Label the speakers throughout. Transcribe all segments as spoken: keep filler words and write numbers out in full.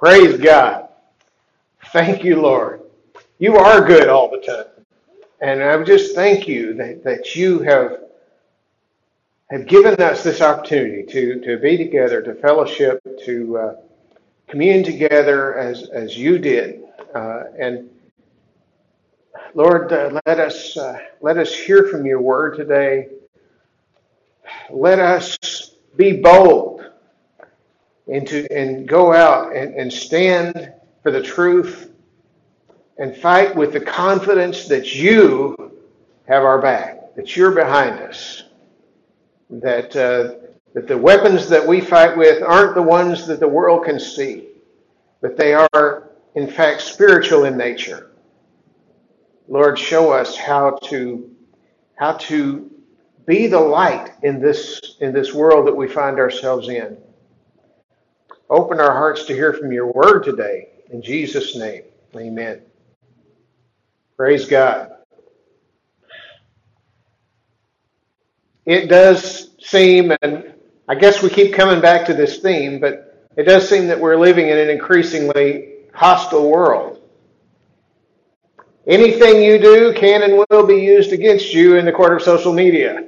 Speaker 1: Praise God. Thank you, Lord. You are good all the time. And I just thank you that, that you have, have given us this opportunity to, to be together, to fellowship, to uh, commune together as, as you did. Uh, and Lord, uh, let us uh, let us hear from your word today. Let us be bold and, to, and go out and, and stand for the truth and fight with the confidence that you have our back, that you're behind us, that, uh, that the weapons that we fight with aren't the ones that the world can see, but they are, in fact, spiritual in nature. Lord, show us how to how to be the light in this in this world that we find ourselves in. Open our hearts to hear from your word today. In Jesus' name, amen. Praise God. It does seem, and I guess we keep coming back to this theme, but it does seem that we're living in an increasingly hostile world. Anything you do can and will be used against you in the court of social media.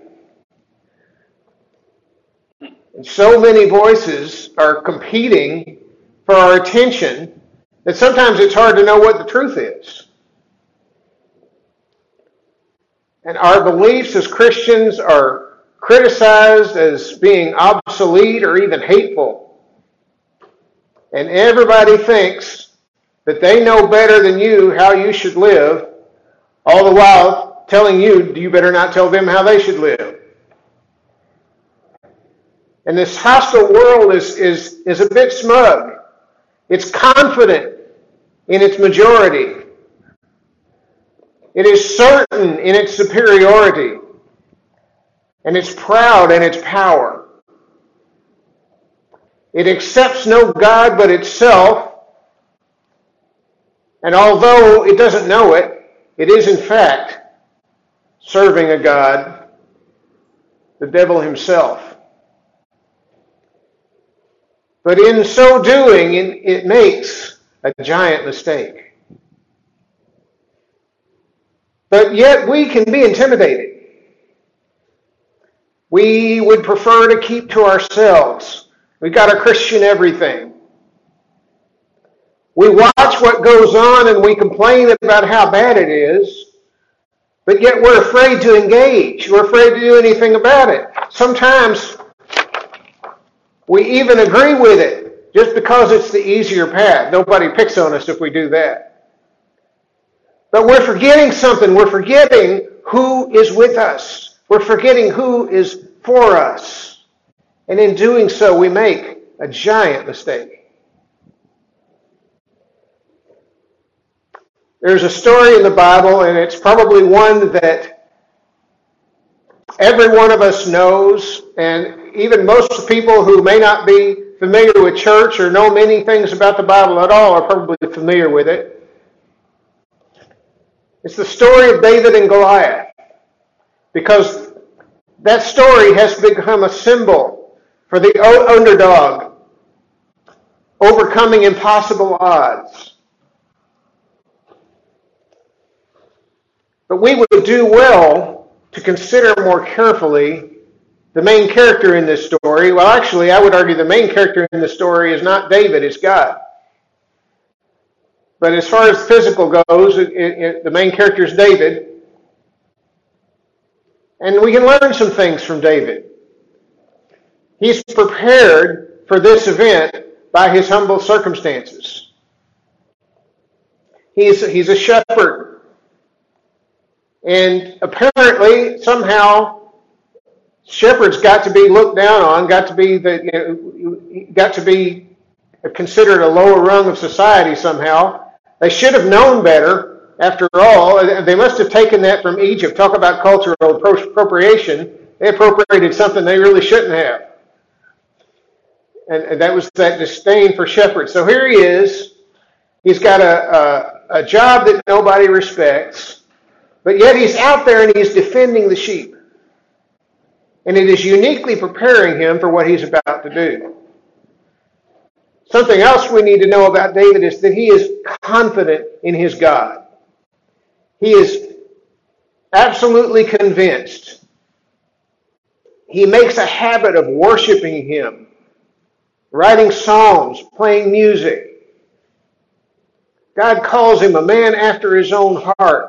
Speaker 1: And so many voices are competing for our attention that sometimes it's hard to know what the truth is. And our beliefs as Christians are criticized as being obsolete or even hateful. And everybody thinks that they know better than you how you should live, all the while telling you, you better not tell them how they should live. And this hostile world is, is, is a bit smug. It's confident in its majority. It is certain in its superiority. And it's proud in its power. It accepts no God but itself. And although it doesn't know it, it is in fact serving a God, the devil himself. But in so doing, it makes a giant mistake. But yet we can be intimidated. We would prefer to keep to ourselves. We've got a Christian everything. We watch what goes on and we complain about how bad it is, but yet we're afraid to engage. We're afraid to do anything about it. Sometimes we even agree with it just because it's the easier path. Nobody picks on us if we do that. But we're forgetting something. We're forgetting who is with us. We're forgetting who is for us. And in doing so, we make a giant mistake. There's a story in the Bible, and it's probably one that every one of us knows, and even most people who may not be familiar with church or know many things about the Bible at all are probably familiar with it. It's the story of David and Goliath, because that story has become a symbol for the underdog overcoming impossible odds. But we would do well to consider more carefully the main character in this story. Well, actually, I would argue the main character in the story is not David, it's God. But as far as physical goes, it, it, the main character is David. And we can learn some things from David. He's prepared for this event by his humble circumstances. He's, he's a shepherd. And apparently, somehow, shepherds got to be looked down on, got to be the, you know, got to be considered a lower rung of society somehow. They should have known better. After all, they must have taken that from Egypt. Talk about cultural appropriation. They appropriated something they really shouldn't have. And, and that was that disdain for shepherds. So here he is. He's got a, a, a job that nobody respects. But yet he's out there and he's defending the sheep. And it is uniquely preparing him for what he's about to do. Something else we need to know about David is that he is confident in his God. He is absolutely convinced. He makes a habit of worshiping him, writing songs, playing music. God calls him a man after his own heart.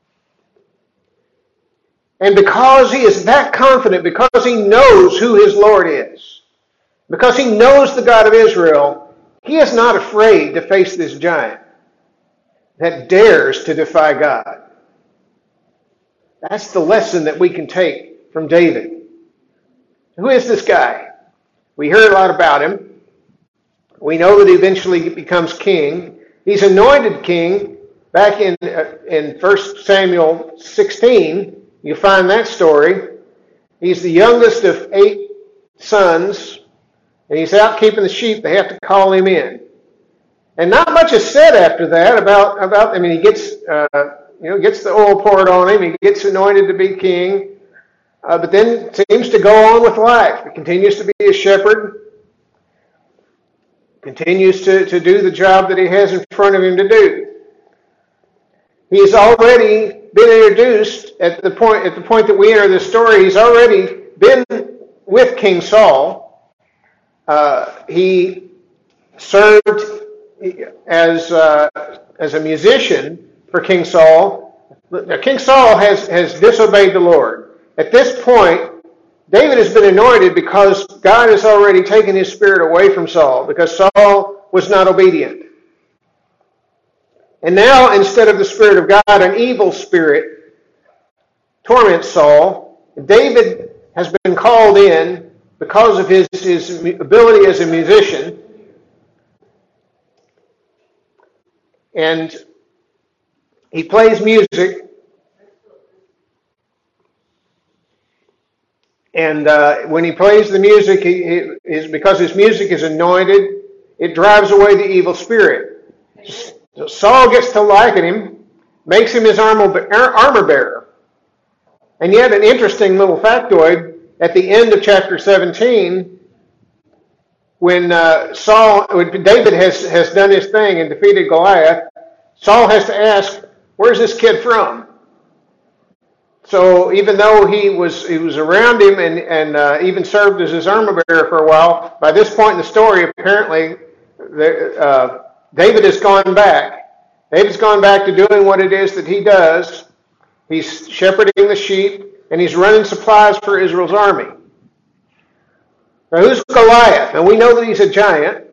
Speaker 1: And because he is that confident, because he knows who his Lord is, because he knows the God of Israel, he is not afraid to face this giant that dares to defy God. That's the lesson that we can take from David. Who is this guy? We hear a lot about him. We know that he eventually becomes king. He's anointed king. Back in uh, in First Samuel sixteen, you find that story. He's the youngest of eight sons, and he's out keeping the sheep. They have to call him in. And not much is said after that about, about I mean, he gets, uh, you know, gets the oil poured on him. He gets anointed to be king. Uh, but then seems to go on with life. He continues to be a shepherd. Continues to, to do the job that he has in front of him to do. He's already been introduced at the point at the point that we enter this story. He's already been with King Saul. Uh, he served as uh, as a musician for King Saul. Now, King Saul has has disobeyed the Lord. At this point, David has been anointed because God has already taken his spirit away from Saul, because Saul was not obedient. And now, instead of the Spirit of God, an evil spirit torments Saul. David has been called in because of his, his ability as a musician. And he plays music. And uh, when he plays the music, he, he is because his music is anointed, it drives away the evil spirit. So Saul gets to liking him, makes him his armor, armor bearer. And yet an interesting little factoid, at the end of chapter seventeen, when uh, Saul, when David has, has done his thing and defeated Goliath, Saul has to ask, where's this kid from? So even though he was he was around him and, and uh, even served as his armor bearer for a while, by this point in the story, apparently, the, uh, David has gone back. David's gone back to doing what it is that he does. He's shepherding the sheep, and he's running supplies for Israel's army. Now, who's Goliath? Now, we know that he's a giant.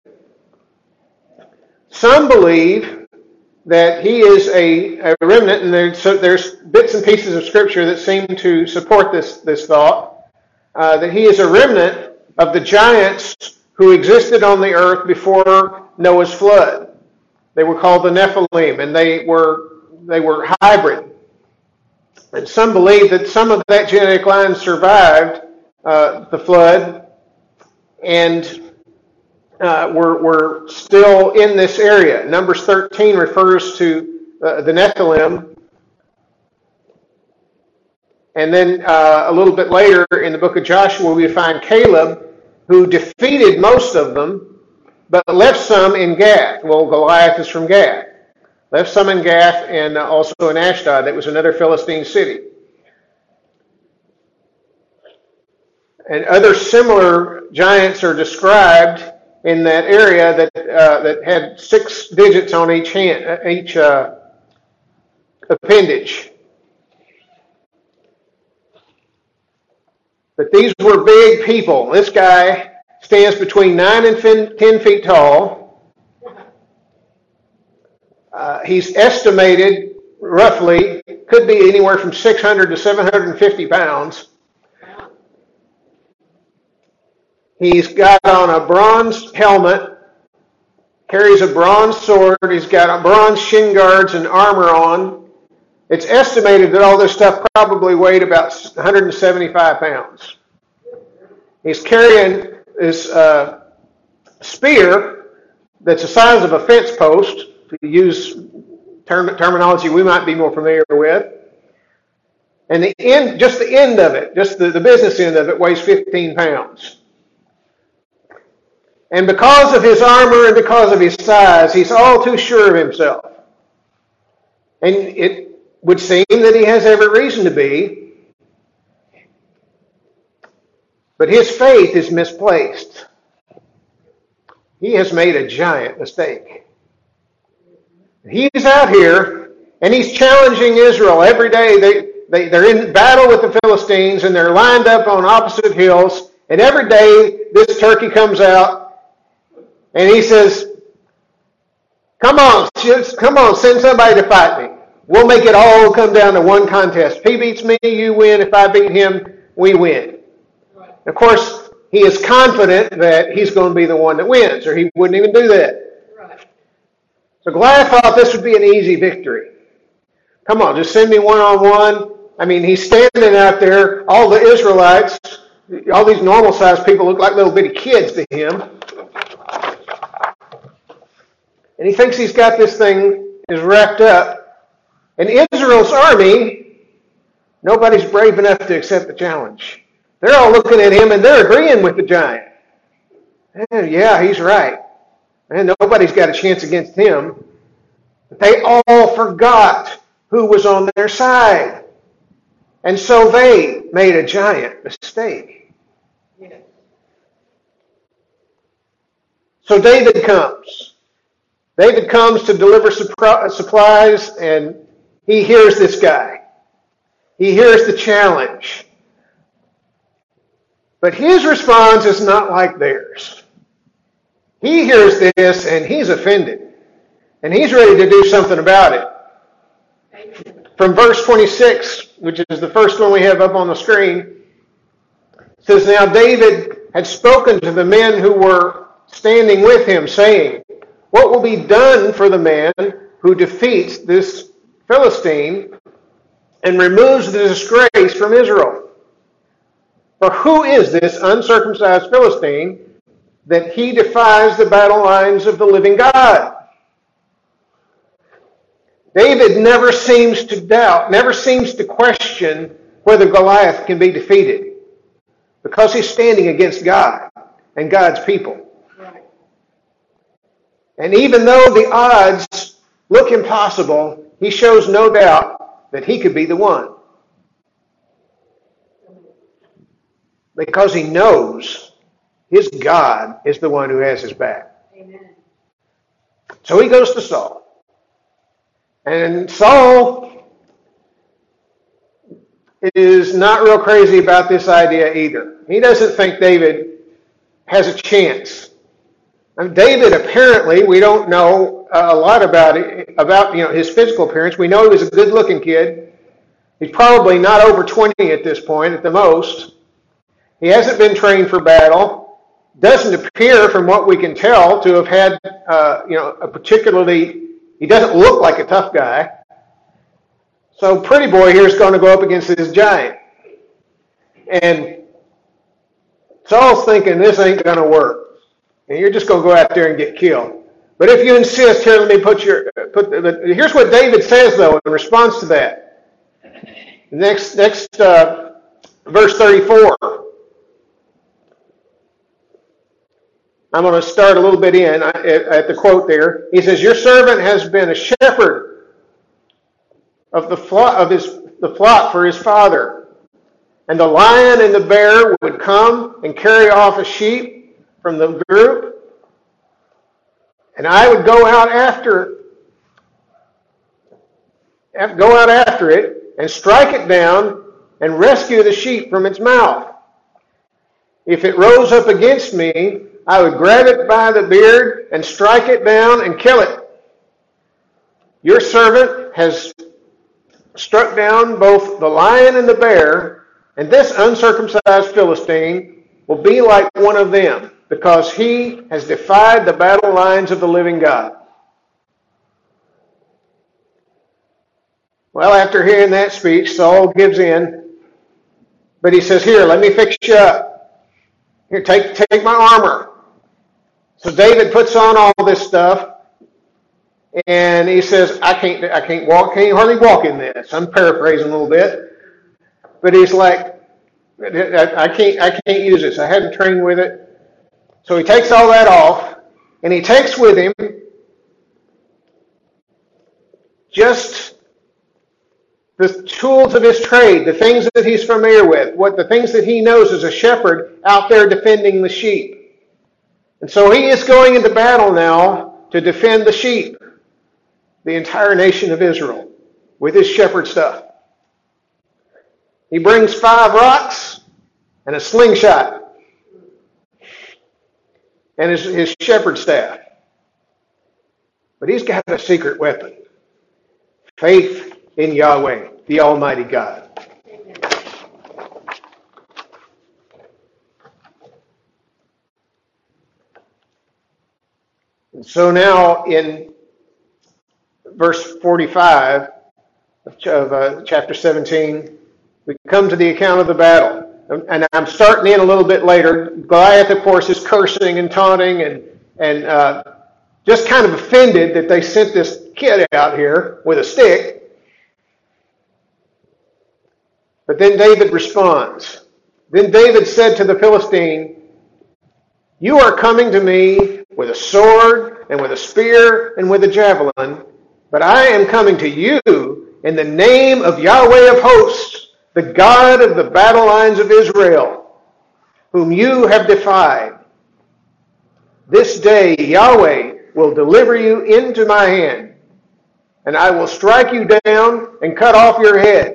Speaker 1: Some believe that he is a, a remnant, and there's, so there's bits and pieces of Scripture that seem to support this, this thought, uh, that he is a remnant of the giants who existed on the earth before Noah's flood. They were called the Nephilim, and they were they were hybrid. And some believe that some of that genetic line survived uh, the flood and uh, were, were still in this area. Numbers thirteen refers to uh, the Nephilim. And then uh, a little bit later in the book of Joshua, we find Caleb, who defeated most of them, but left some in Gath. Well, Goliath is from Gath. Left some in Gath and also in Ashdod. That was another Philistine city. And other similar giants are described in that area that uh, that had six digits on each hand, each uh, appendage. But these were big people. This guy stands between nine and ten feet tall. Uh, he's estimated, roughly, could be anywhere from six hundred to seven hundred fifty pounds. He's got on a bronze helmet, carries a bronze sword. He's got a bronze shin guards and armor on. It's estimated that all this stuff probably weighed about one hundred seventy-five pounds. He's carrying this uh, spear that's the size of a fence post, to use term- terminology we might be more familiar with. And the end, just the end of it, just the, the business end of it, weighs fifteen pounds. And because of his armor and because of his size, he's all too sure of himself. And it would seem that he has every reason to be. But his faith is misplaced. He has made a giant mistake. He's out here and he's challenging Israel every day. They, they, they're in battle with the Philistines and they're lined up on opposite hills. And every day this turkey comes out and he says, come on, come on, send somebody to fight me. We'll make it all come down to one contest. If he beats me, you win. If I beat him, we win. Right. Of course, he is confident that he's going to be the one that wins, or he wouldn't even do that. Right. So Goliath thought this would be an easy victory. Come on, just send me one-on-one. I mean, he's standing out there. All the Israelites, all these normal-sized people look like little bitty kids to him. And he thinks he's got this thing is wrapped up. And Israel's army, nobody's brave enough to accept the challenge. They're all looking at him and they're agreeing with the giant. And yeah, he's right. And nobody's got a chance against him. But they all forgot who was on their side. And so they made a giant mistake. Yeah. So David comes. David comes to deliver supplies, and he hears this guy. He hears the challenge. But his response is not like theirs. He hears this, and he's offended. And he's ready to do something about it. From verse twenty-six, which is the first one we have up on the screen, it says, Now David had spoken to the men who were standing with him, saying, What will be done for the man who defeats this Philistine and removes the disgrace from Israel? For who is this uncircumcised Philistine that he defies the battle lines of the living God? David never seems to doubt, never seems to question whether Goliath can be defeated, because he's standing against God and God's people. And even though the odds look impossible, he shows no doubt that he could be the one. Because he knows his God is the one who has his back. Amen. So he goes to Saul. And Saul is not real crazy about this idea either. He doesn't think David has a chance. And David, apparently, we don't know a lot about it, about you know his physical appearance. We know he was a good-looking kid. He's probably not over twenty at this point, at the most. He hasn't been trained for battle. Doesn't appear, from what we can tell, to have had uh, you know a particularly. He doesn't look like a tough guy. So, pretty boy here is going to go up against this giant, and Saul's thinking this ain't going to work. And you're just going to go out there and get killed. But if you insist, here, let me put your... put. The, here's what David says, though, in response to that. Next, next uh, verse thirty-four. I'm going to start a little bit in at, at the quote there. He says, Your servant has been a shepherd of the flock, of his, the flock for his father. And the lion and the bear would come and carry off a sheep from the group, and I would go out after go out after it and strike it down and rescue the sheep from its mouth. If it rose up against me, I would grab it by the beard and strike it down and kill it. Your servant has struck down both the lion and the bear, and this uncircumcised Philistine will be like one of them, because he has defied the battle lines of the living God. Well, after hearing that speech, Saul gives in, but he says, Here, let me fix you up. Here, take, take my armor. So David puts on all this stuff, and he says, I can't, I can't walk, can't hardly walk in this. I'm paraphrasing a little bit, but he's like, I can't, I can't use this. I haven't trained with it. So he takes all that off, and he takes with him just the tools of his trade, the things that he's familiar with, what the things that he knows as a shepherd out there defending the sheep. And so he is going into battle now to defend the sheep, the entire nation of Israel, with his shepherd stuff. He brings five rocks and a slingshot and his, his shepherd staff. But he's got a secret weapon. Faith in Yahweh, the Almighty God. And so now in verse forty-five of uh, chapter seventeen, we come to the account of the battle. And I'm starting in a little bit later. Goliath, of course, is cursing and taunting and, and uh, just kind of offended that they sent this kid out here with a stick. But then David responds. Then David said to the Philistine, "You are coming to me with a sword and with a spear and with a javelin, but I am coming to you in the name of Yahweh of hosts, the God of the battle lines of Israel, whom you have defied. This day Yahweh will deliver you into my hand, and I will strike you down and cut off your head.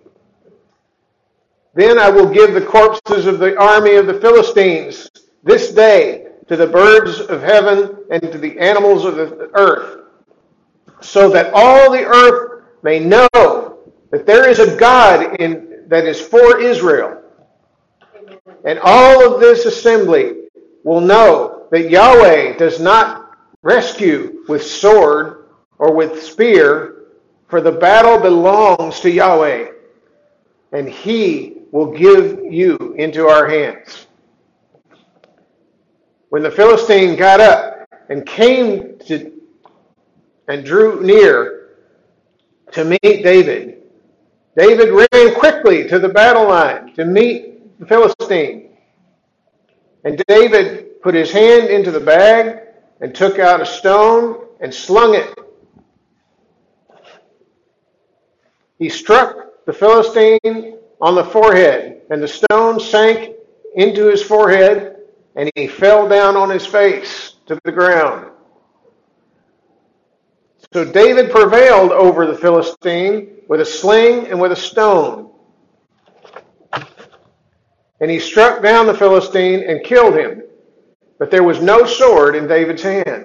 Speaker 1: Then I will give the corpses of the army of the Philistines this day to the birds of heaven and to the animals of the earth, so that all the earth may know that there is a God in, that is for Israel. And all of this assembly will know that Yahweh does not rescue with sword or with spear, for the battle belongs to Yahweh, and He will give you into our hands." When the Philistine got up and came to and drew near to meet David, David ran quickly to the battle line to meet the Philistine. And David put his hand into the bag and took out a stone and slung it. He struck the Philistine on the forehead, and the stone sank into his forehead, and he fell down on his face to the ground. So David prevailed over the Philistine with a sling and with a stone. And he struck down the Philistine and killed him, but there was no sword in David's hand.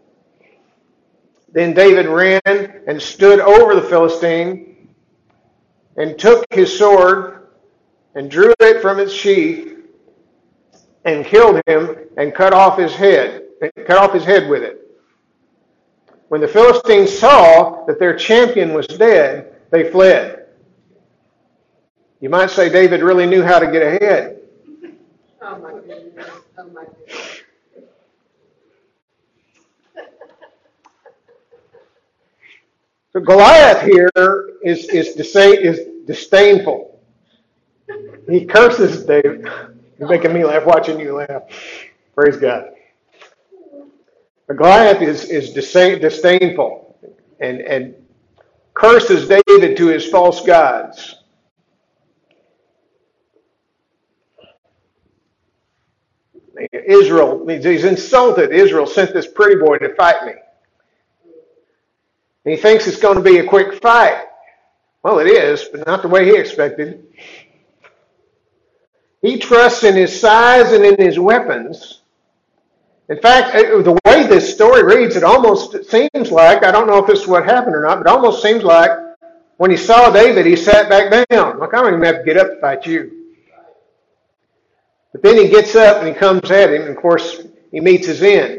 Speaker 1: Then David ran and stood over the Philistine and took his sword and drew it from its sheath and killed him and cut off his head, cut off his head with it. When the Philistines saw that their champion was dead, they fled. You might say David really knew how to get ahead.
Speaker 2: Oh my goodness. Oh my goodness.
Speaker 1: So Goliath here is is, disa- is disdainful. He curses David. You're making me laugh watching you laugh. Praise God. But Goliath is, is disdainful and, and curses David to his false gods. Israel, he's insulted. Israel sent this pretty boy to fight me. And he thinks it's going to be a quick fight. Well, it is, but not the way he expected. He trusts in his size and in his weapons. In fact, the way this story reads, it almost seems like, I don't know if this is what happened or not, but it almost seems like when he saw David, he sat back down. Like, I don't even have to get up to fight you. But then he gets up and he comes at him, and of course, he meets his end.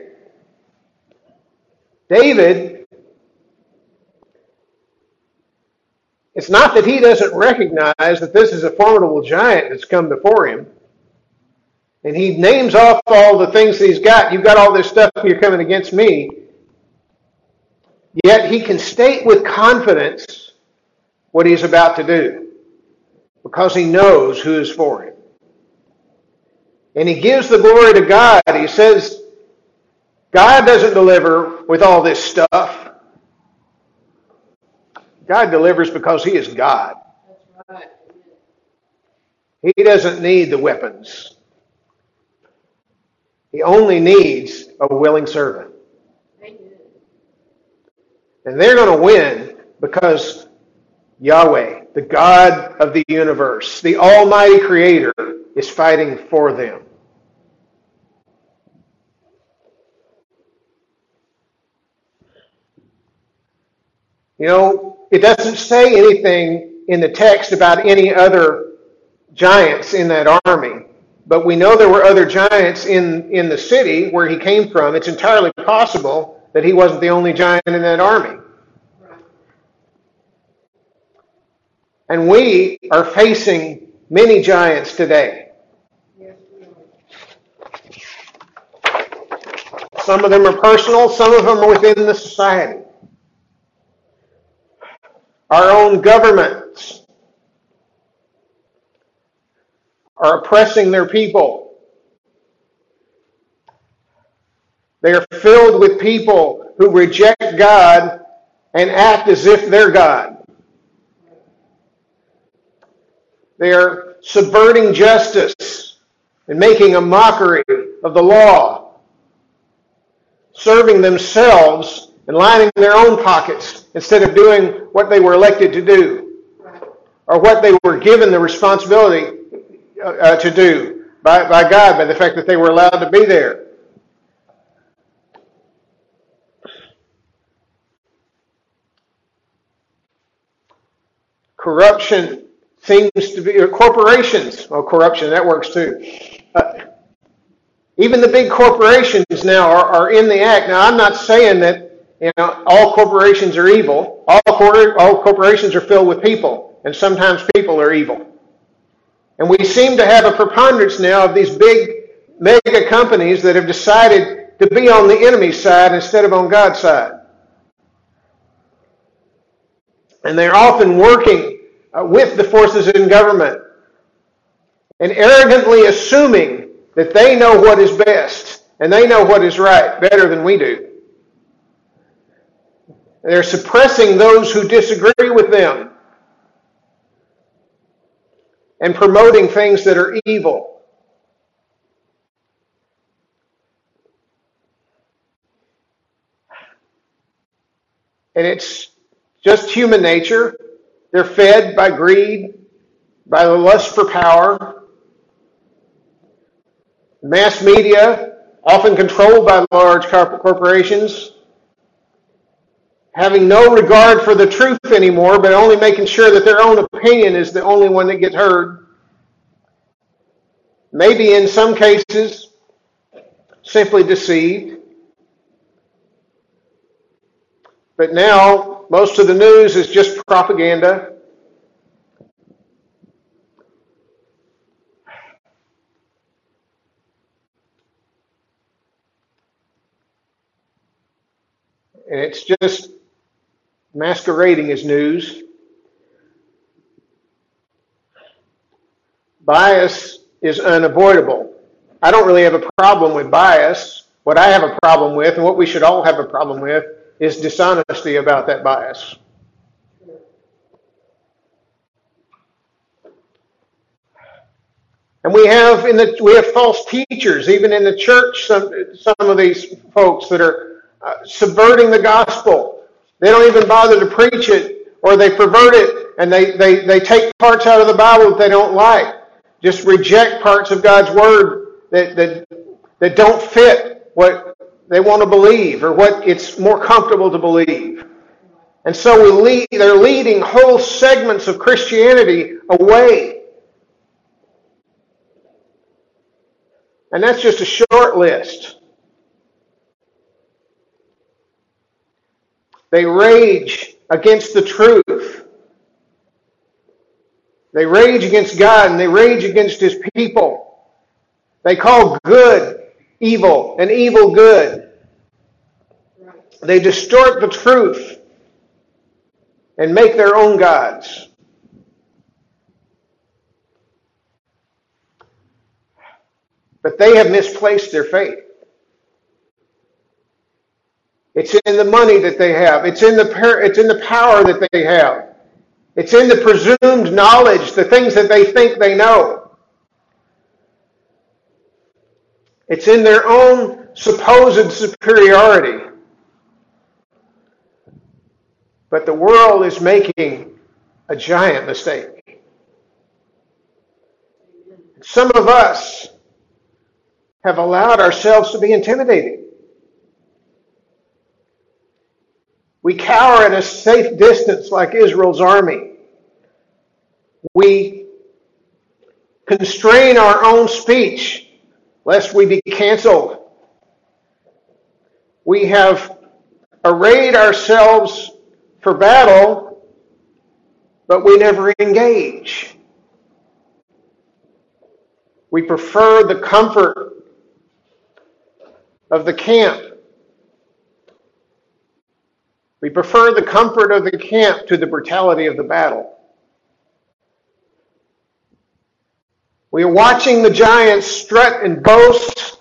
Speaker 1: David, it's not that he doesn't recognize that this is a formidable giant that's come before him. And he names off all the things that he's got. You've got all this stuff, you're coming against me. Yet he can state with confidence what he's about to do, because he knows who is for him. And he gives the glory to God. He says, God doesn't deliver with all this stuff. God delivers because he is God.
Speaker 2: That's right.
Speaker 1: He doesn't need the weapons. He only needs a willing servant.
Speaker 2: Amen.
Speaker 1: And they're going to win because Yahweh, the God of the universe, the Almighty Creator, is fighting for them. You know, it doesn't say anything in the text about any other giants in that army. But we know there were other giants in, in the city where he came from. It's entirely possible that he wasn't the only giant in that army. And we are facing many giants today. Some of them are personal, some of them are within the society. Our own governments are oppressing their people. They are filled with people who reject God and act as if they're God. They are subverting justice and making a mockery of the law, serving themselves and lining their own pockets instead of doing what they were elected to do or what they were given the responsibility uh, to do by, by God, by the fact that they were allowed to be there. Corruption seems to be, or corporations, oh, corruption, that works too. Uh, even the big corporations now are, are in the act. Now, I'm not saying that you know all corporations are evil. All, cor- all corporations are filled with people, and sometimes people are evil. And we seem to have a preponderance now of these big mega companies that have decided to be on the enemy's side instead of on God's side. And they're often working uh, with the forces in government and arrogantly assuming that they know what is best and they know what is right better than we do. They're suppressing those who disagree with them and promoting things that are evil. And it's just human nature. They're fed by greed, by the lust for power. Mass media, often controlled by large corporations, having no regard for the truth anymore, but only making sure that their own opinion is the only one that gets heard. Maybe in some cases, simply deceived. But now, most of the news is just propaganda. And it's just masquerading as news. Bias is unavoidable. I don't really have a problem with bias. What I have a problem with, and what we should all have a problem with, is dishonesty about that bias. And we have in the we have false teachers, even in the church. Some some of these folks that are uh, subverting the gospel. They don't even bother to preach it, or they pervert it, and they, they, they take parts out of the Bible that they don't like. Just reject parts of God's Word that that, that don't fit what they want to believe or what it's more comfortable to believe. And so we lead, they're leading whole segments of Christianity away. And that's just a short list. They rage against the truth. They rage against God and they rage against His people. They call good evil and evil good. They distort the truth and make their own gods. But they have misplaced their faith. It's in the money that they have. It's in the it's in the power that they have. It's in the presumed knowledge, the things that they think they know. It's in their own supposed superiority. But the world is making a giant mistake. Some of us have allowed ourselves to be intimidated. We cower at a safe distance like Israel's army. We constrain our own speech lest we be canceled. We have arrayed ourselves for battle, but we never engage. We prefer the comfort of the camp. We prefer the comfort of the camp to the brutality of the battle. We are watching the giants strut and boast,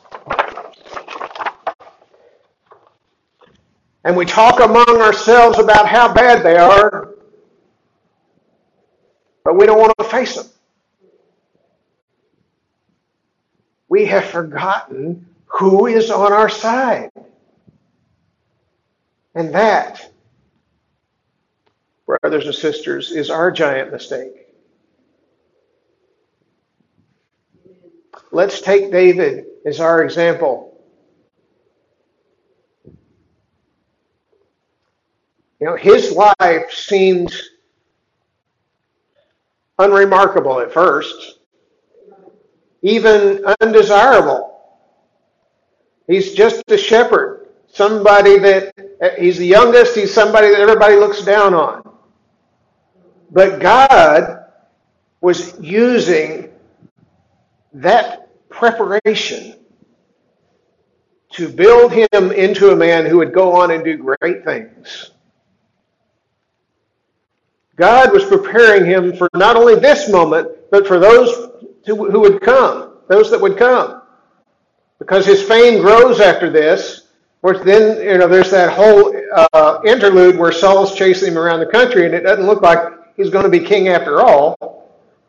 Speaker 1: and we talk among ourselves about how bad they are, but we don't want to face them. We have forgotten who is on our side. And that, brothers and sisters, is our giant mistake. Let's take David as our example. You know, his life seemed unremarkable at first, even undesirable. He's just a shepherd, somebody that, he's the youngest, he's somebody that everybody looks down on. But God was using that preparation to build him into a man who would go on and do great things. God was preparing him for not only this moment, but for those who, who would come, those that would come. Because his fame grows after this, which then, you know, there's that whole uh, interlude where Saul's chasing him around the country, and it doesn't look like he's going to be king after all.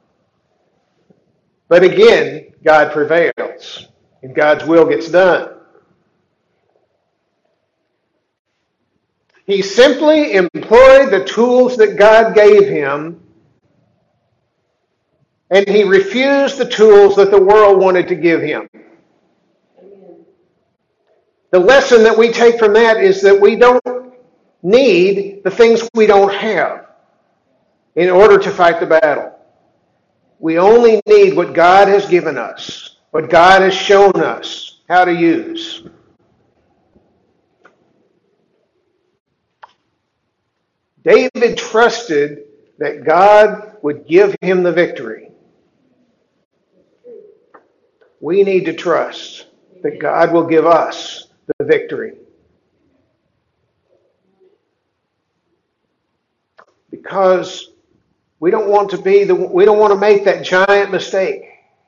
Speaker 1: But again, God prevails, and God's will gets done. He simply employed the tools that God gave him, and he refused the tools that the world wanted to give him. The lesson that we take from that is that we don't need the things we don't have in order to fight the battle. We only need what God has given us, what God has shown us how to use. David trusted that God would give him the victory. We need to trust that God will give us the victory. Because we don't want to be the we don't want to make that giant mistake.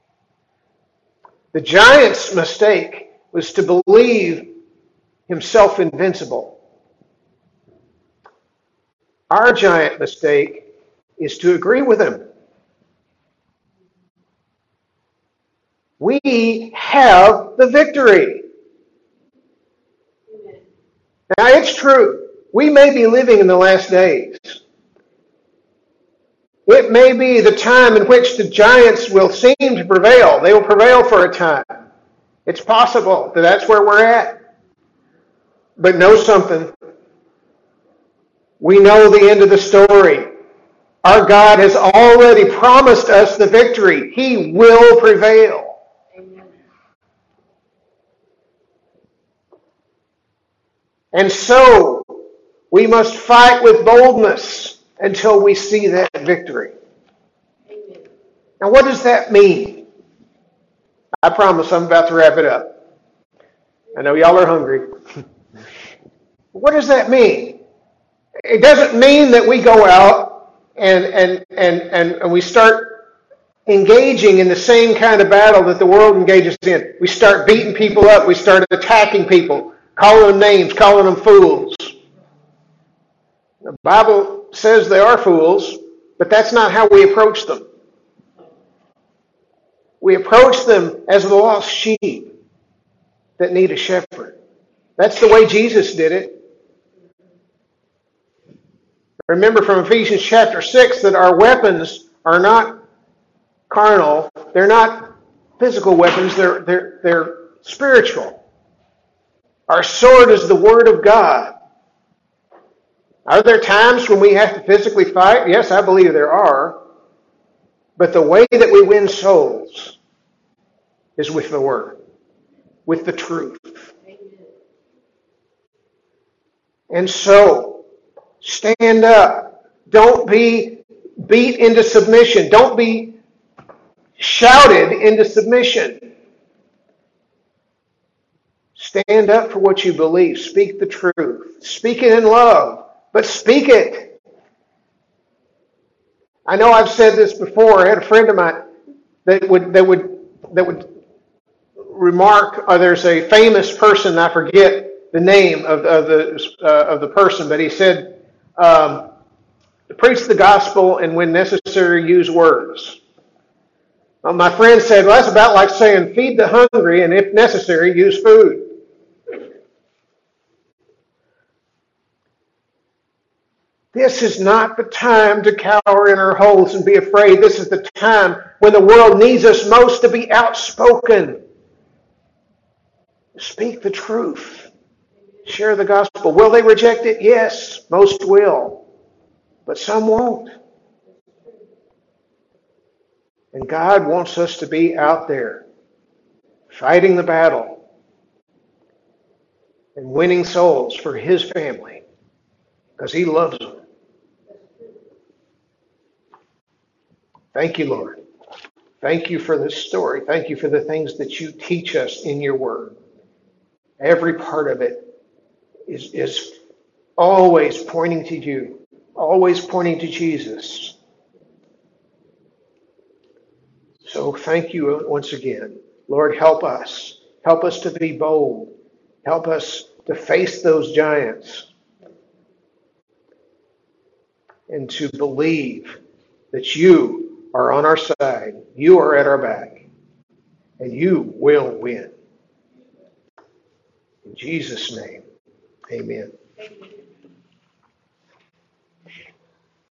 Speaker 1: The giant's mistake was to believe himself invincible. Our giant mistake is to agree with him. We have the victory. Now, it's true. We may be living in the last days. It may be the time in which the giants will seem to prevail. They will prevail for a time. It's possible that that's where we're at. But know something. We know the end of the story. Our God has already promised us the victory. He will prevail. And so, we must fight with boldness until we see that victory. Amen. Now, what does that mean? I promise I'm about to wrap it up. I know y'all are hungry. What does that mean? It doesn't mean that we go out and and and and, and we start engaging in the same kind of battle that the world engages in. We start beating people up. We start attacking people, calling them names, calling them fools. The Bible says they are fools, but that's not how we approach them. We approach them as the lost sheep that need a shepherd. That's the way Jesus did it. Remember from Ephesians chapter six that our weapons are not carnal. They're not physical weapons. They're, they're, they're spiritual. Our sword is the Word of God. Are there times when we have to physically fight? Yes, I believe there are. But the way that we win souls is with the Word, with the truth. And so, stand up. Don't be beat into submission. Don't be shouted into submission. Stand up for what you believe. Speak the truth. Speak it in love, but speak it. I know I've said this before. I had a friend of mine that would that would that would remark. Uh, there's a famous person, I forget the name of, of the uh, of the person, but he said, um, "Preach the gospel, and when necessary, use words." Well, my friend said, "Well, that's about like saying feed the hungry, and if necessary, use food." This is not the time to cower in our holes and be afraid. This is the time when the world needs us most to be outspoken. Speak the truth. Share the gospel. Will they reject it? Yes, most will. But some won't. And God wants us to be out there fighting the battle and winning souls for His family because He loves them. Thank you, Lord. Thank you for this story. Thank you for the things that you teach us in your word. Every part of it is, is always pointing to you, always pointing to Jesus. So thank you once again. Lord, help us. Help us to be bold. Help us to face those giants and to believe that you are on our side. You are at our back. And you will win. In Jesus' name, amen.